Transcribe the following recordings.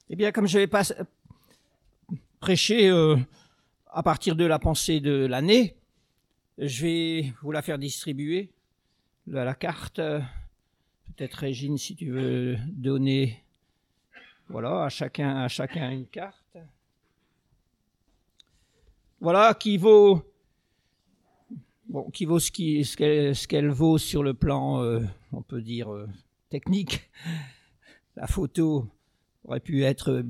Eh bien, comme je vais pas prêcher à partir de la pensée de l'année, je vais vous la faire distribuer, la carte. Peut-être Régine, si tu veux donner, voilà, à chacun une carte. Voilà, qui vaut ce qu'elle vaut sur le plan, on peut dire, technique. La photo aurait pu être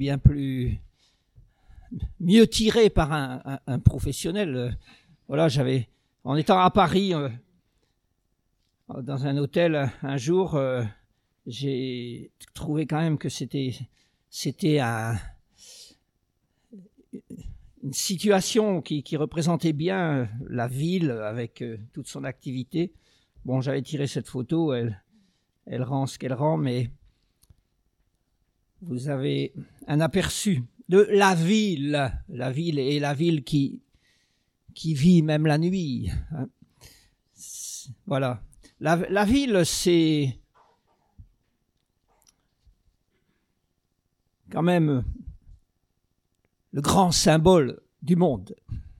mieux tirée par un professionnel. Voilà, en étant à Paris, dans un hôtel un jour, j'ai trouvé quand même que c'était une situation qui représentait bien la ville avec toute son activité. Bon, j'avais tiré cette photo, elle rend ce qu'elle rend, mais vous avez un aperçu de la ville et la ville qui vit même la nuit. Voilà. La ville, c'est quand même le grand symbole du monde.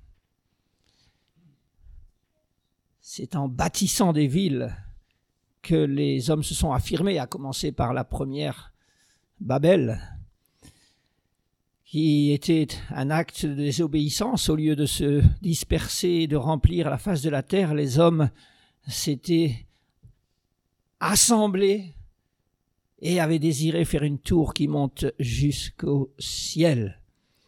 C'est en bâtissant des villes que les hommes se sont affirmés, à commencer par la première, Babel, qui était un acte de désobéissance. Au lieu de se disperser et de remplir la face de la terre, les hommes s'étaient assemblés et avaient désiré faire une tour qui monte jusqu'au ciel.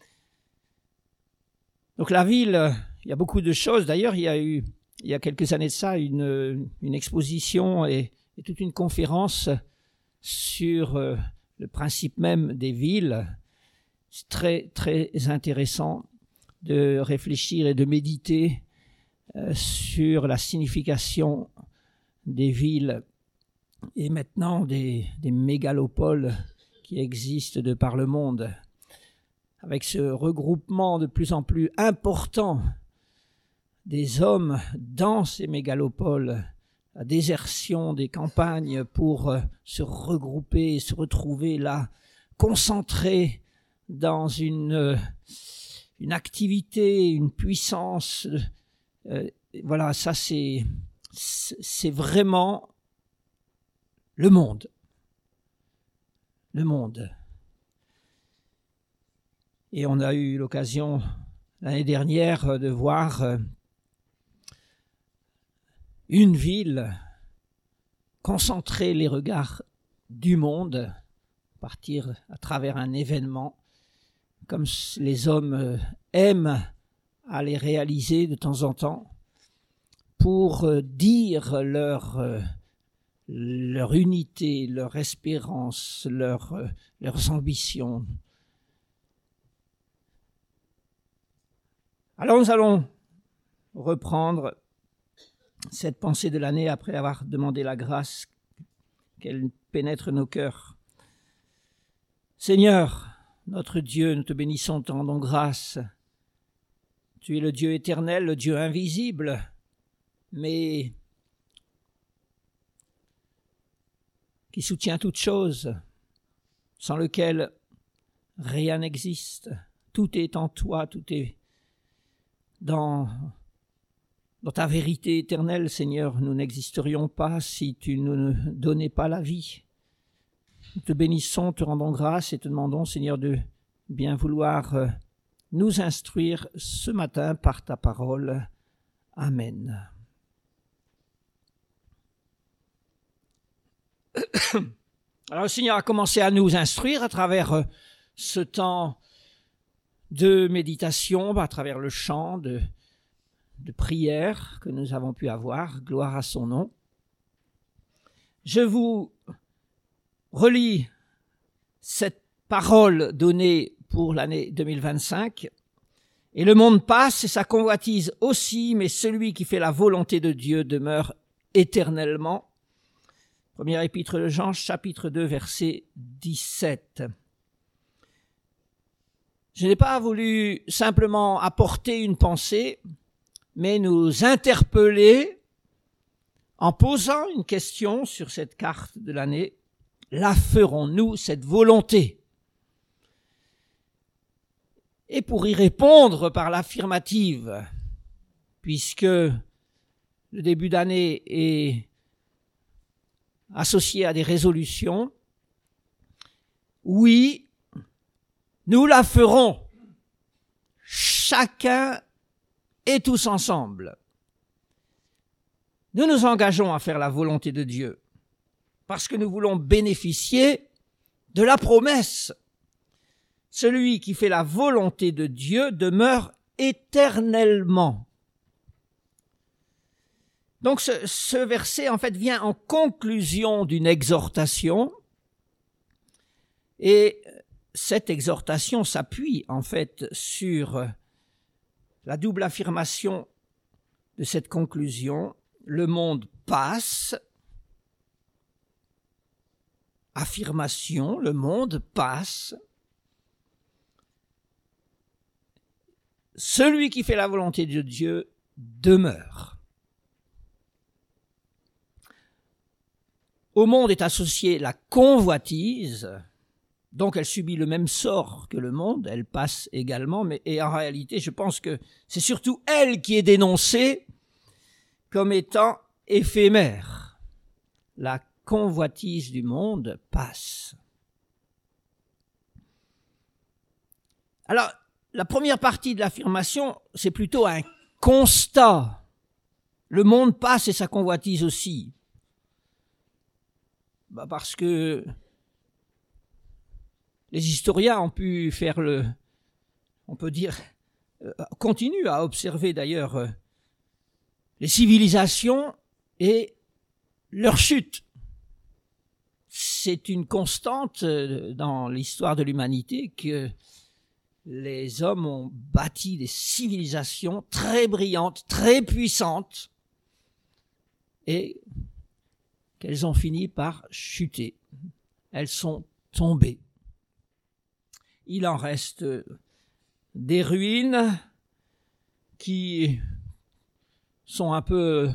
Donc la ville, il y a beaucoup de choses. D'ailleurs, il y a quelques années de ça, une exposition et toute une conférence sur le principe même des villes. C'est très, très intéressant de réfléchir et de méditer sur la signification des villes et maintenant des mégalopoles qui existent de par le monde. Avec ce regroupement de plus en plus important des hommes dans ces mégalopoles, la désertion des campagnes pour se regrouper, se retrouver là, concentrés dans une activité, une puissance. Voilà, ça c'est vraiment le monde. Le monde. Et on a eu l'occasion l'année dernière de voir une ville concentrer les regards du monde, partir à travers un événement, comme les hommes aiment à les réaliser de temps en temps, pour dire leur unité, leur espérance, leurs ambitions. Alors nous allons reprendre cette pensée de l'année après avoir demandé la grâce qu'elle pénètre nos cœurs. Seigneur, notre Dieu, nous te bénissons, te rendons grâce. Tu es le Dieu éternel, le Dieu invisible, mais qui soutient toute chose, sans lequel rien n'existe. Tout est en toi, tout est dans ta vérité éternelle, Seigneur. Nous n'existerions pas si tu ne nous donnais pas la vie. Nous te bénissons, te rendons grâce et te demandons, Seigneur, de bien vouloir nous instruire ce matin par ta parole. Amen. Alors le Seigneur a commencé à nous instruire à travers ce temps de méditation, à travers le chant, de prière que nous avons pu avoir. Gloire à son nom. Je vous relis cette parole donnée pour l'année 2025. Et le monde passe et sa convoitise aussi, mais celui qui fait la volonté de Dieu demeure éternellement. Première épître de Jean, chapitre 2, verset 17. Je n'ai pas voulu simplement apporter une pensée, mais nous interpeller en posant une question sur cette carte de l'année. La ferons-nous, cette volonté? Et pour y répondre par l'affirmative, puisque le début d'année est associé à des résolutions, oui, nous la ferons, chacun et tous ensemble. Nous nous engageons à faire la volonté de Dieu, parce que nous voulons bénéficier de la promesse. Celui qui fait la volonté de Dieu demeure éternellement. Donc ce verset, en fait, vient en conclusion d'une exhortation, et cette exhortation s'appuie, en fait, sur la double affirmation de cette conclusion. Le monde passe. Affirmation, le monde passe. Celui qui fait la volonté de Dieu demeure. Au monde est associée la convoitise, donc elle subit le même sort que le monde, elle passe également, et en réalité, je pense que c'est surtout elle qui est dénoncée comme étant éphémère. La convoitise du monde passe. Alors, la première partie de l'affirmation, c'est plutôt un constat. Le monde passe et sa convoitise aussi. Parce que les historiens ont pu faire on peut dire, continuent à observer d'ailleurs les civilisations et leur chute. C'est une constante dans l'histoire de l'humanité que les hommes ont bâti des civilisations très brillantes, très puissantes, et qu'elles ont fini par chuter. Elles sont tombées. Il en reste des ruines qui sont un peu,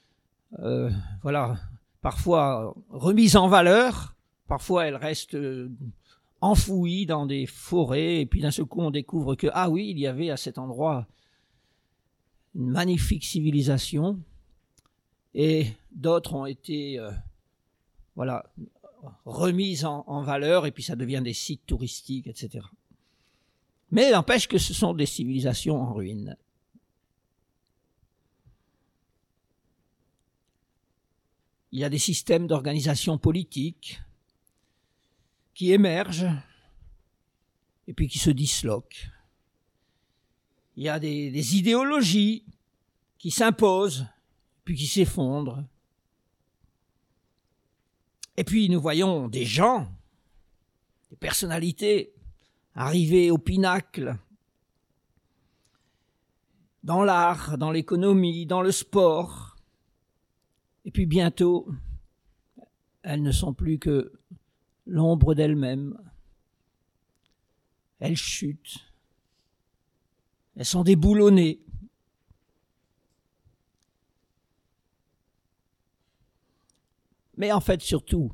parfois remises en valeur, parfois elles restent enfouies dans des forêts, et puis d'un seul coup on découvre que, ah oui, il y avait à cet endroit une magnifique civilisation, et d'autres ont été remises en valeur, et puis ça devient des sites touristiques, etc. Mais il n'empêche que ce sont des civilisations en ruine. Il y a des systèmes d'organisation politique qui émergent et puis qui se disloquent. Il y a des idéologies qui s'imposent puis qui s'effondrent. Et puis nous voyons des gens, des personnalités arriver au pinacle dans l'art, dans l'économie, dans le sport. Et puis bientôt, elles ne sont plus que l'ombre d'elles-mêmes. Elles chutent. Elles sont déboulonnées. Mais en fait, surtout,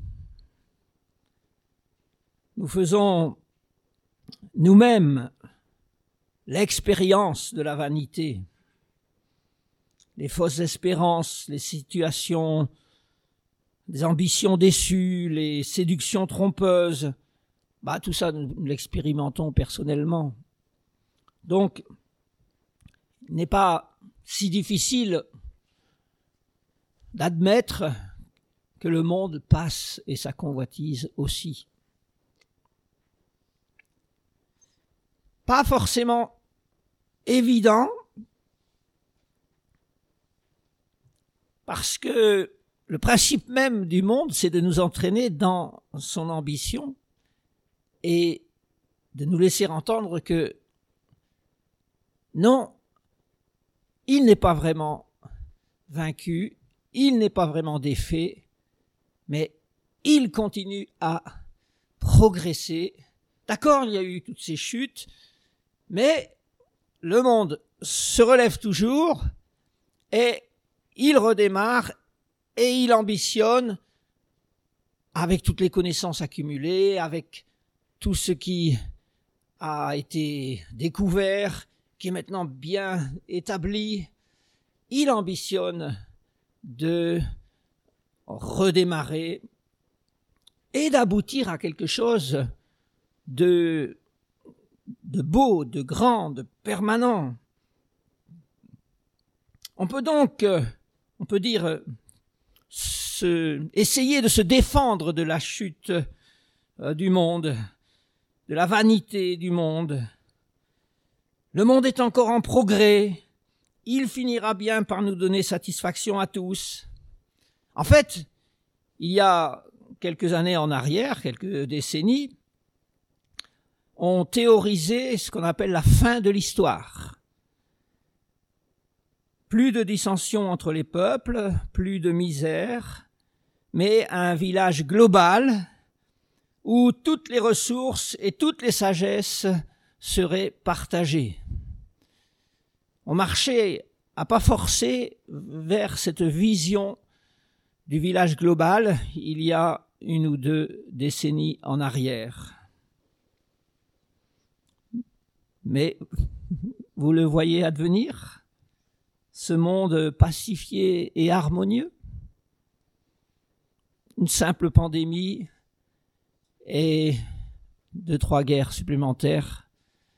nous faisons nous-mêmes l'expérience de la vanité, les fausses espérances, les situations, des ambitions déçues, les séductions trompeuses. Tout ça, nous l'expérimentons personnellement. Donc, il n'est pas si difficile d'admettre que le monde passe et sa convoitise aussi. Pas forcément évident, parce que le principe même du monde, c'est de nous entraîner dans son ambition et de nous laisser entendre que non, il n'est pas vraiment vaincu, il n'est pas vraiment défait, mais il continue à progresser. D'accord, il y a eu toutes ces chutes, mais le monde se relève toujours et il redémarre et il ambitionne avec toutes les connaissances accumulées, avec tout ce qui a été découvert, qui est maintenant bien établi, il ambitionne de redémarrer et d'aboutir à quelque chose de beau, de grand, de permanent. On peut donc, essayer de se défendre de la chute du monde, de la vanité du monde. Le monde est encore en progrès, il finira bien par nous donner satisfaction à tous. En fait, il y a quelques années en arrière, quelques décennies, on théorisait ce qu'on appelle la fin de l'histoire. Plus de dissensions entre les peuples, plus de misère, mais un village global où toutes les ressources et toutes les sagesses seraient partagées. On marchait à pas forcés vers cette vision du village global il y a 1 ou 2 décennies en arrière. Mais vous le voyez advenir, ce monde pacifié et harmonieux? Une simple pandémie et 2-3 guerres supplémentaires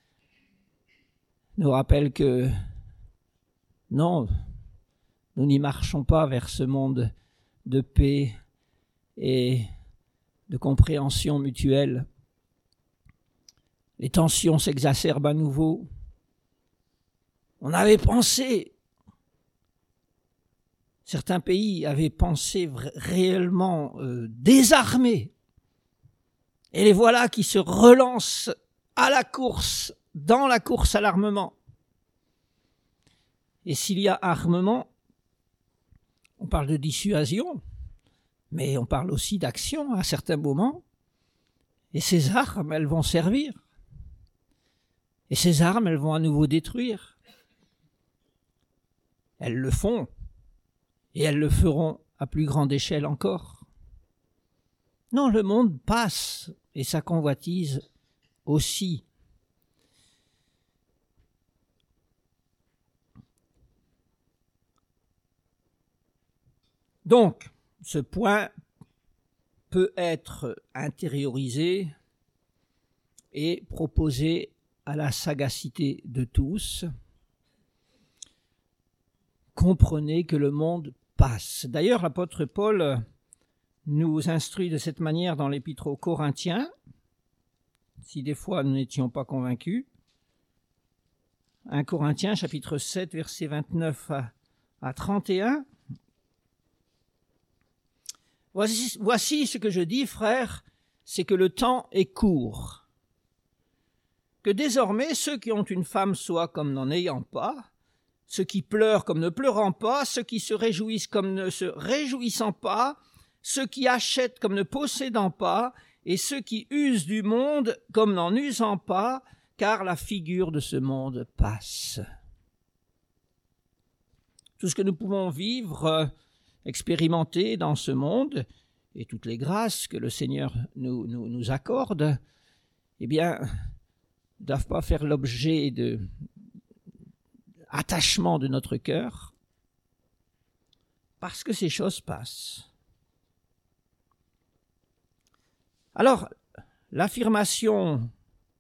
nous rappellent que non, nous n'y marchons pas vers ce monde de paix et de compréhension mutuelle. Les tensions s'exacerbent à nouveau. On avait pensé, certains pays avaient pensé réellement désarmer. Et les voilà qui se relancent à la course, dans la course à l'armement. Et s'il y a armement, on parle de dissuasion, mais on parle aussi d'action à certains moments. Et ces armes, elles vont servir. Et ces armes, elles vont à nouveau détruire. Elles le font, et elles le feront à plus grande échelle encore. Non, le monde passe, et sa convoitise aussi. Donc, ce point peut être intériorisé et proposé à la sagacité de tous. Comprenez que le monde passe. D'ailleurs, l'apôtre Paul nous instruit de cette manière dans l'épître aux Corinthiens, si des fois nous n'étions pas convaincus. 1 Corinthiens, chapitre 7, versets 29 à 31. Voici ce que je dis, frères, c'est que le temps est court. Que désormais ceux qui ont une femme soient comme n'en ayant pas, ceux qui pleurent comme ne pleurant pas, ceux qui se réjouissent comme ne se réjouissant pas, ceux qui achètent comme ne possédant pas, et ceux qui usent du monde comme n'en usant pas, car la figure de ce monde passe. Tout ce que nous pouvons vivre, expérimenter dans ce monde, et toutes les grâces que le Seigneur nous accorde, eh bien, ne doivent pas faire l'objet de attachement de notre cœur, parce que ces choses passent. Alors, l'affirmation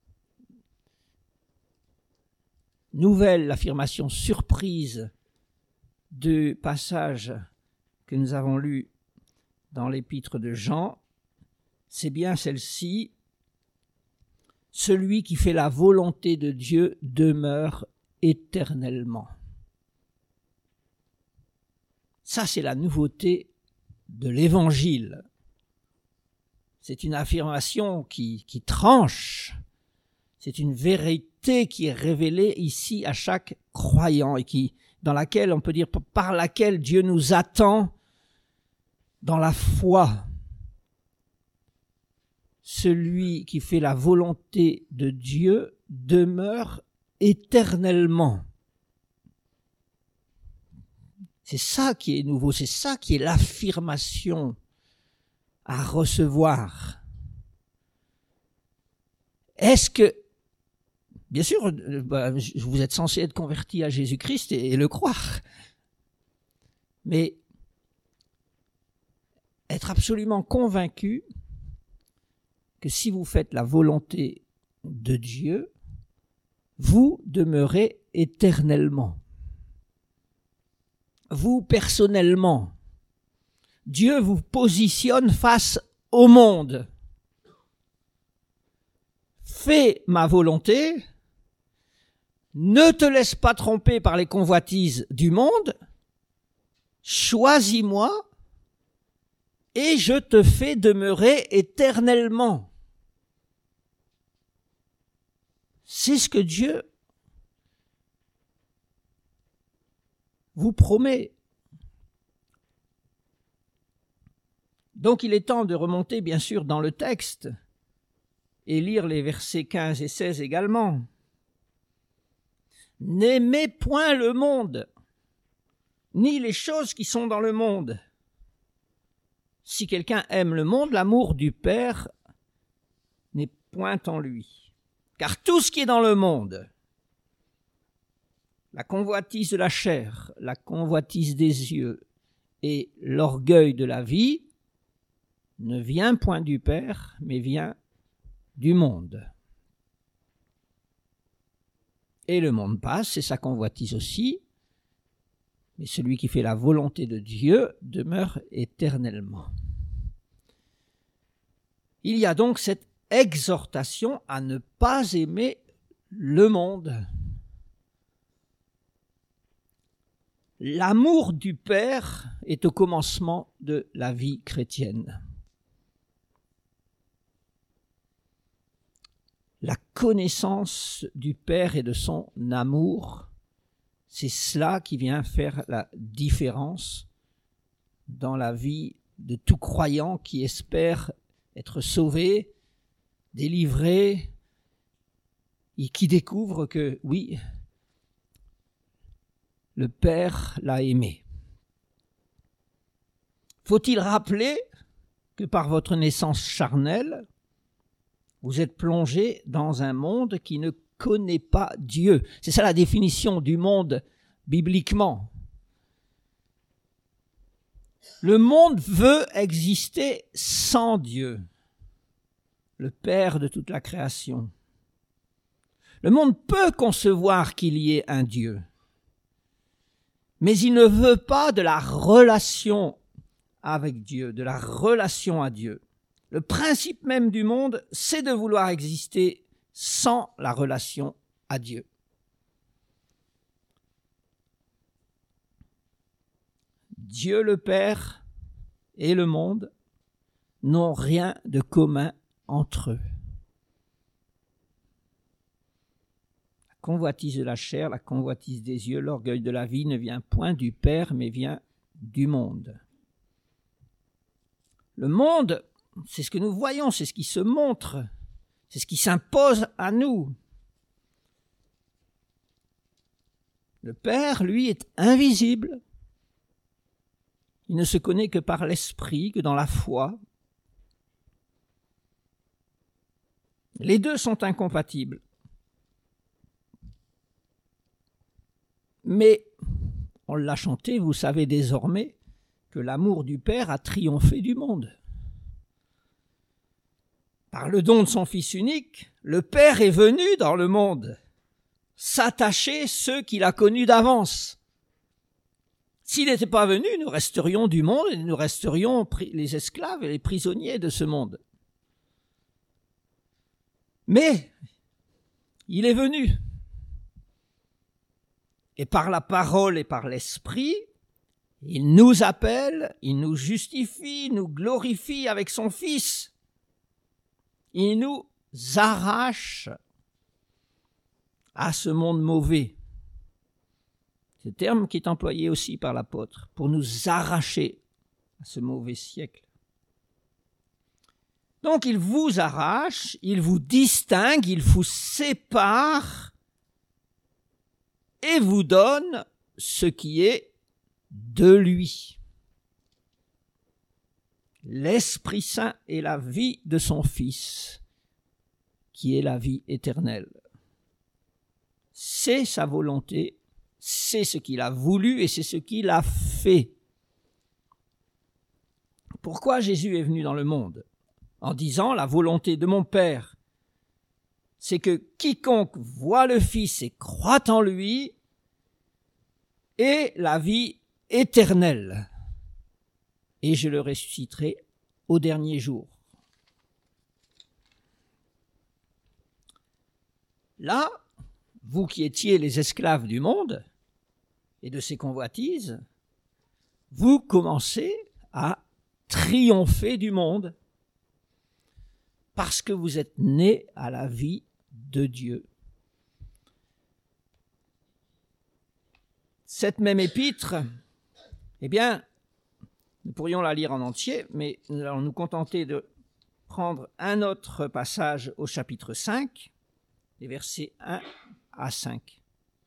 nouvelle, l'affirmation surprise du passage que nous avons lu dans l'épître de Jean, c'est bien celle-ci: celui qui fait la volonté de Dieu demeure éternellement. Ça, c'est la nouveauté de l'Évangile. C'est une affirmation qui tranche. C'est une vérité qui est révélée ici à chaque croyant et dans laquelle, on peut dire, par laquelle Dieu nous attend dans la foi. Celui qui fait la volonté de Dieu demeure éternellement. C'est ça qui est nouveau, c'est ça qui est l'affirmation à recevoir. Est-ce que Bien sûr, vous êtes censé être converti à Jésus-Christ et le croire. Mais être absolument convaincu que si vous faites la volonté de Dieu, vous demeurez éternellement. Vous, personnellement, Dieu vous positionne face au monde. Fais ma volonté, ne te laisse pas tromper par les convoitises du monde, choisis-moi et je te fais demeurer éternellement. C'est ce que Dieu vous promet. Donc il est temps de remonter bien sûr dans le texte et lire les versets 15 et 16 également. N'aimez point le monde, ni les choses qui sont dans le monde. Si quelqu'un aime le monde, l'amour du Père n'est point en lui. Car tout ce qui est dans le monde, la convoitise de la chair, la convoitise des yeux et l'orgueil de la vie, ne vient point du Père, mais vient du monde. Et le monde passe, et sa convoitise aussi, mais celui qui fait la volonté de Dieu demeure éternellement. Il y a donc cette exhortation à ne pas aimer le monde. L'amour du Père est au commencement de la vie chrétienne. La connaissance du Père et de son amour, c'est cela qui vient faire la différence dans la vie de tout croyant qui espère être sauvé, délivré, et qui découvre que, oui, le Père l'a aimé. Faut-il rappeler que par votre naissance charnelle, vous êtes plongé dans un monde qui ne connaît pas Dieu. C'est ça la définition du monde bibliquement. Le monde veut exister sans Dieu, le Père de toute la création. Le monde peut concevoir qu'il y ait un Dieu, mais il ne veut pas de la relation avec Dieu, de la relation à Dieu. Le principe même du monde, c'est de vouloir exister sans la relation à Dieu. Dieu le Père et le monde n'ont rien de commun entre eux. La convoitise de la chair, la convoitise des yeux, l'orgueil de la vie ne vient point du Père, mais vient du monde. Le monde, c'est ce que nous voyons, c'est ce qui se montre, c'est ce qui s'impose à nous. Le Père, lui, est invisible. Il ne se connaît que par l'esprit, que dans la foi. Les deux sont incompatibles. Mais, on l'a chanté, vous savez désormais que l'amour du Père a triomphé du monde. Par le don de son Fils unique, le Père est venu dans le monde s'attacher ceux qu'il a connus d'avance. S'il n'était pas venu, nous resterions du monde et nous resterions les esclaves et les prisonniers de ce monde. Mais il est venu. Et par la parole et par l'esprit, il nous appelle, il nous justifie, il nous glorifie avec son Fils. Il nous arrache à ce monde mauvais. C'est le terme qui est employé aussi par l'apôtre, pour nous arracher à ce mauvais siècle. Donc il vous arrache, il vous distingue, il vous sépare et vous donne ce qui est de lui. L'Esprit Saint est la vie de son Fils, qui est la vie éternelle. c'est sa volonté, c'est ce qu'il a voulu et c'est ce qu'il a fait. Pourquoi Jésus est venu dans le monde? En disant, la volonté de mon Père, c'est que quiconque voit le Fils et croit en lui ait la vie éternelle. Et je le ressusciterai au dernier jour. Là, vous qui étiez les esclaves du monde et de ses convoitises, vous commencez à triompher du monde parce que vous êtes nés à la vie de Dieu. Cette même épître, eh bien, nous pourrions la lire en entier, mais nous allons nous contenter de prendre un autre passage au chapitre 5, les versets 1 à 5.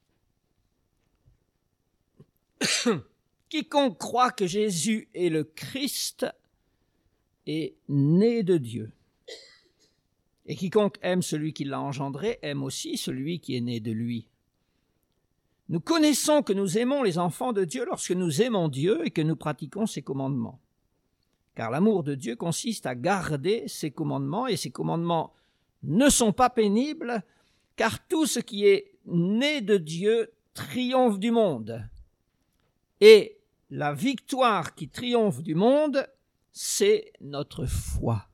Quiconque croit que Jésus est le Christ est né de Dieu. Et quiconque aime celui qui l'a engendré aime aussi celui qui est né de lui. Nous connaissons que nous aimons les enfants de Dieu lorsque nous aimons Dieu et que nous pratiquons ses commandements. Car l'amour de Dieu consiste à garder ses commandements, et ses commandements ne sont pas pénibles, car tout ce qui est né de Dieu triomphe du monde. Et la victoire qui triomphe du monde, c'est notre foi.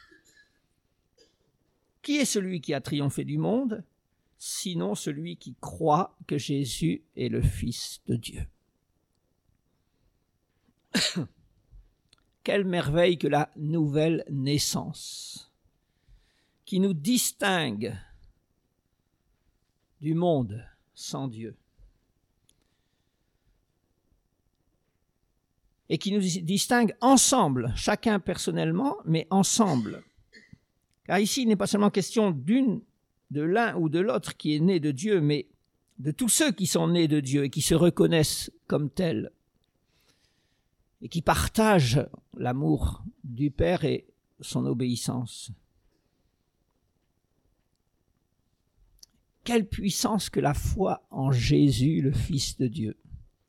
Qui est celui qui a triomphé du monde, sinon celui qui croit que Jésus est le Fils de Dieu? Quelle merveille que la nouvelle naissance, qui nous distingue du monde sans Dieu. Et qui nous distingue ensemble, chacun personnellement, mais ensemble. Car ici, il n'est pas seulement question de l'un ou de l'autre qui est né de Dieu, mais de tous ceux qui sont nés de Dieu et qui se reconnaissent comme tels, et qui partagent l'amour du Père et son obéissance. Quelle puissance que la foi en Jésus, le Fils de Dieu.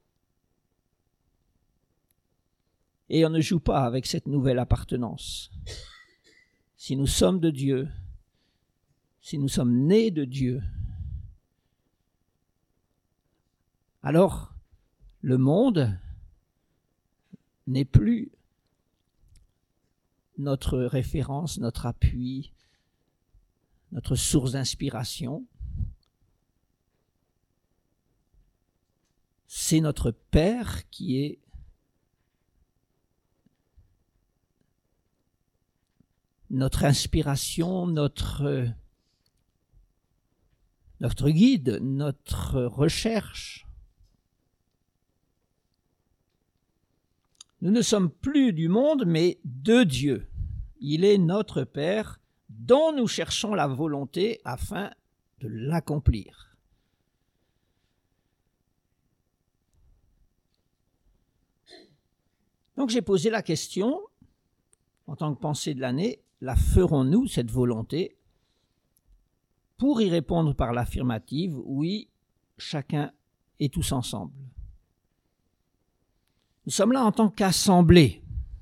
Et on ne joue pas avec cette nouvelle appartenance. Si nous sommes de Dieu, si nous sommes nés de Dieu, alors le monde n'est plus notre référence, notre appui, notre source d'inspiration. C'est notre Père qui est notre inspiration, notre guide, notre recherche. Nous ne sommes plus du monde, mais de Dieu. Il est notre Père, dont nous cherchons la volonté afin de l'accomplir. Donc j'ai posé la question, en tant que pensée de l'année, la ferons-nous, cette volonté? Pour y répondre par l'affirmative, oui, chacun et tous ensemble. Nous sommes là en tant qu'assemblée.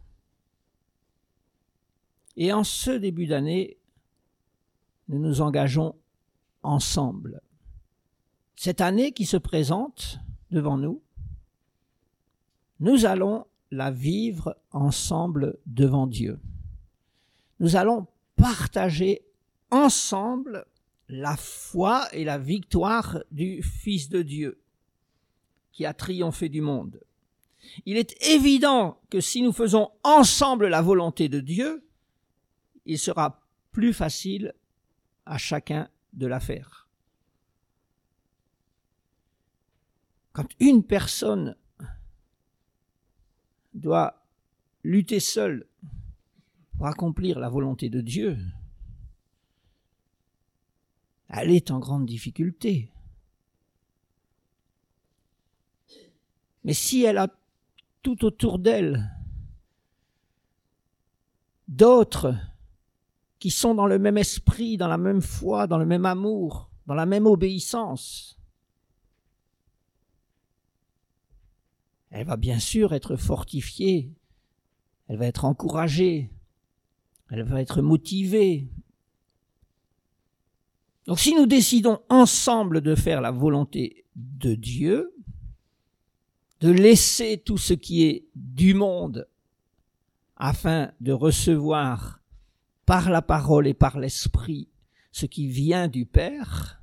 Et en ce début d'année, nous nous engageons ensemble. Cette année qui se présente devant nous, nous allons la vivre ensemble devant Dieu. Nous allons partager ensemble la foi et la victoire du Fils de Dieu qui a triomphé du monde. Il est évident que si nous faisons ensemble la volonté de Dieu, il sera plus facile à chacun de la faire. Quand une personne doit lutter seule pour accomplir la volonté de Dieu, elle est en grande difficulté. Mais si elle a tout autour d'elle d'autres qui sont dans le même esprit, dans la même foi, dans le même amour, dans la même obéissance, elle va bien sûr être fortifiée, elle va être encouragée, elle va être motivée. Donc si nous décidons ensemble de faire la volonté de Dieu, de laisser tout ce qui est du monde afin de recevoir par la parole et par l'esprit ce qui vient du Père,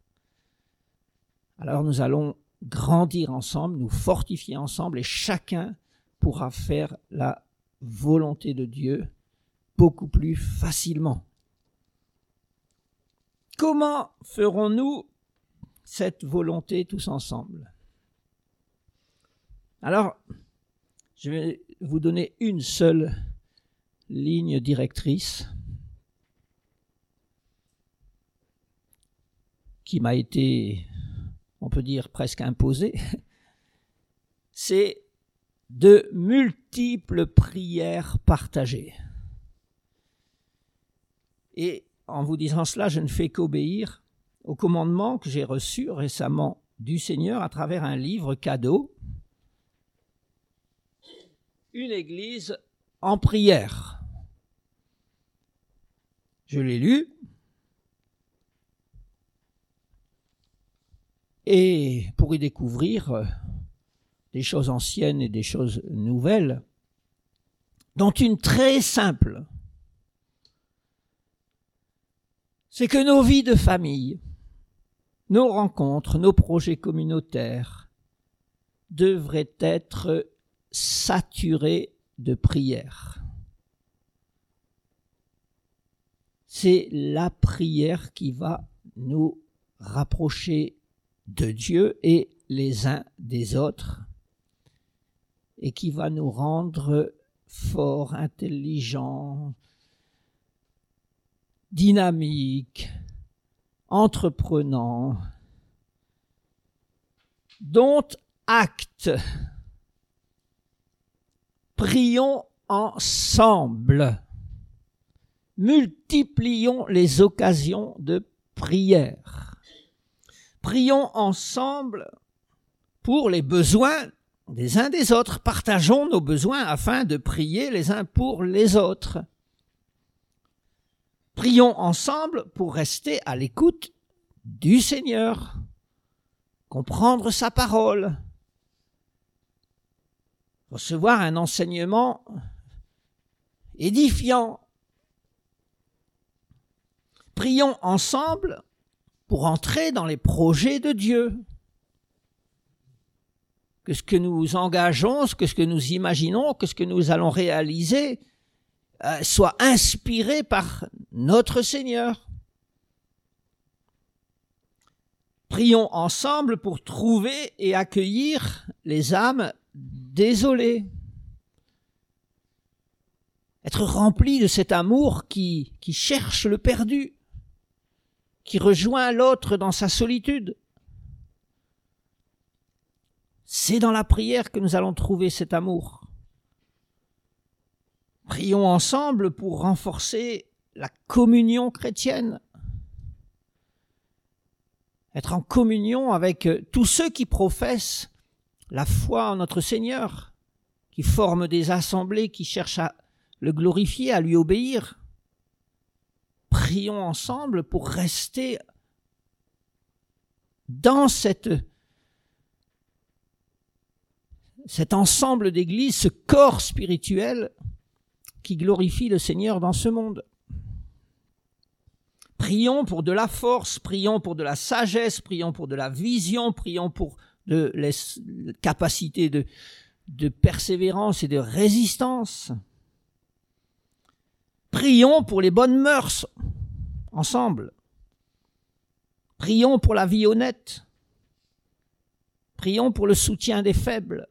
alors nous allons grandir ensemble, nous fortifier ensemble et chacun pourra faire la volonté de Dieu beaucoup plus facilement. Comment ferons-nous cette volonté tous ensemble? Alors, je vais vous donner une seule ligne directrice qui m'a été, on peut dire, presque imposée. C'est de multiples prières partagées. Et en vous disant cela, je ne fais qu'obéir au commandement que j'ai reçu récemment du Seigneur à travers un livre cadeau, Une église en prière. Je l'ai lu et pour y découvrir des choses anciennes et des choses nouvelles, dont une très simple, c'est que nos vies de famille, nos rencontres, nos projets communautaires devraient être saturés de prière. C'est la prière qui va nous rapprocher de Dieu et les uns des autres et qui va nous rendre forts, intelligents, dynamiques, entreprenants, dont acte. Prions ensemble. Multiplions les occasions de prière. Prions ensemble pour les besoins des uns des autres. Partageons nos besoins afin de prier les uns pour les autres. Prions ensemble pour rester à l'écoute du Seigneur, comprendre sa parole, recevoir un enseignement édifiant. Prions ensemble pour entrer dans les projets de Dieu. Que ce que nous engageons, que ce que nous imaginons, que ce que nous allons réaliser soit inspiré par notre Seigneur. Prions ensemble pour trouver et accueillir les âmes désolées. Être rempli de cet amour qui cherche le perdu, qui rejoint l'autre dans sa solitude. C'est dans la prière que nous allons trouver cet amour. Prions ensemble pour renforcer la communion chrétienne. Être en communion avec tous ceux qui professent la foi en notre Seigneur, qui forment des assemblées, qui cherchent à le glorifier, à lui obéir. Prions ensemble pour rester dans cet ensemble d'églises, ce corps spirituel qui glorifie le Seigneur dans ce monde. Prions pour de la force, prions pour de la sagesse, prions pour de la vision, prions pour de la capacité de persévérance et de résistance. Prions pour les bonnes mœurs, ensemble. Prions pour la vie honnête. Prions pour le soutien des faibles.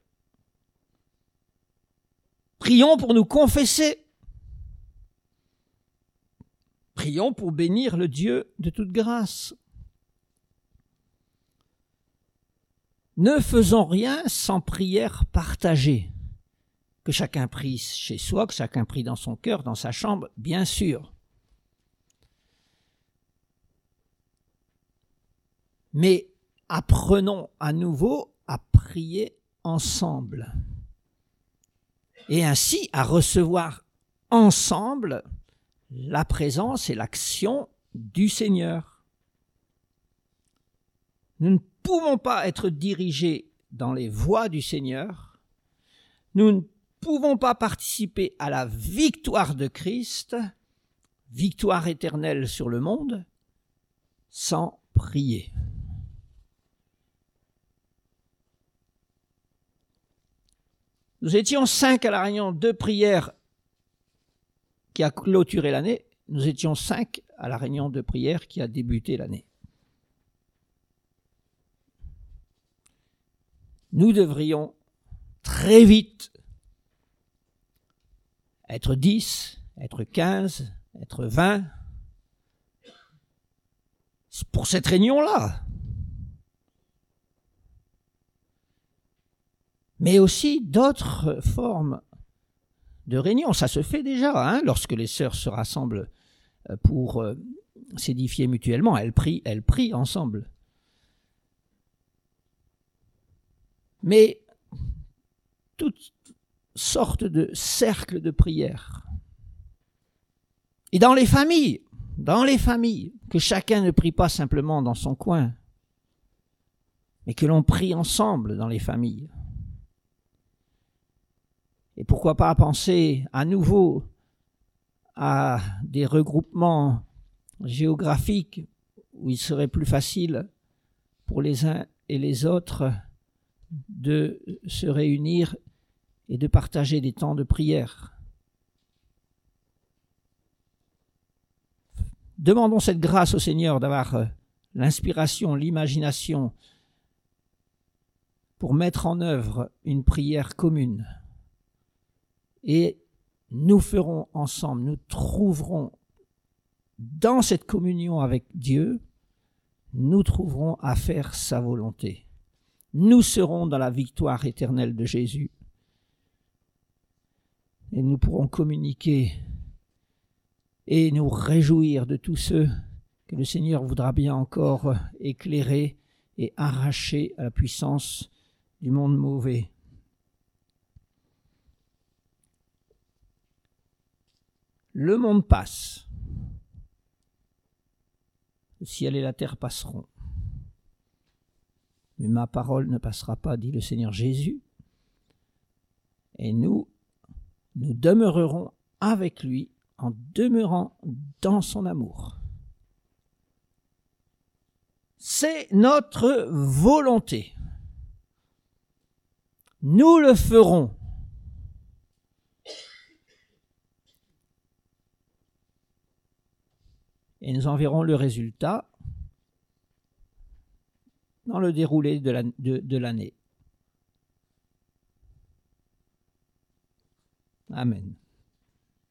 Prions pour nous confesser. Prions pour bénir le Dieu de toute grâce. Ne faisons rien sans prière partagée. Que chacun prie chez soi, que chacun prie dans son cœur, dans sa chambre, bien sûr. Mais apprenons à nouveau à prier ensemble. Et ainsi à recevoir ensemble la présence et l'action du Seigneur. Nous ne pouvons pas être dirigés dans les voies du Seigneur. Nous ne pouvons pas participer à la victoire de Christ, victoire éternelle sur le monde, sans prier. Nous étions 5 à la réunion de prière qui a clôturé l'année. Nous étions 5 à la réunion de prière qui a débuté l'année. Nous devrions très vite être 10, être 15, être 20 pour cette réunion-là. Mais aussi d'autres formes de réunions. Ça se fait déjà, lorsque les sœurs se rassemblent pour s'édifier mutuellement. Elles prient ensemble. Mais toutes sortes de cercles de prière. Et dans les familles, que chacun ne prie pas simplement dans son coin, mais que l'on prie ensemble dans les familles. Et pourquoi pas penser à nouveau à des regroupements géographiques où il serait plus facile pour les uns et les autres de se réunir et de partager des temps de prière. Demandons cette grâce au Seigneur d'avoir l'inspiration, l'imagination pour mettre en œuvre une prière commune. Et nous ferons ensemble, nous trouverons dans cette communion avec Dieu, nous trouverons à faire sa volonté. Nous serons dans la victoire éternelle de Jésus. Et nous pourrons communiquer et nous réjouir de tous ceux que le Seigneur voudra bien encore éclairer et arracher à la puissance du monde mauvais. Le monde passe. Le ciel et la terre passeront. Mais ma parole ne passera pas, dit le Seigneur Jésus. Et nous demeurerons avec lui en demeurant dans son amour. C'est notre volonté. Nous le ferons. Et nous en verrons le résultat dans le déroulé de l'année. Amen.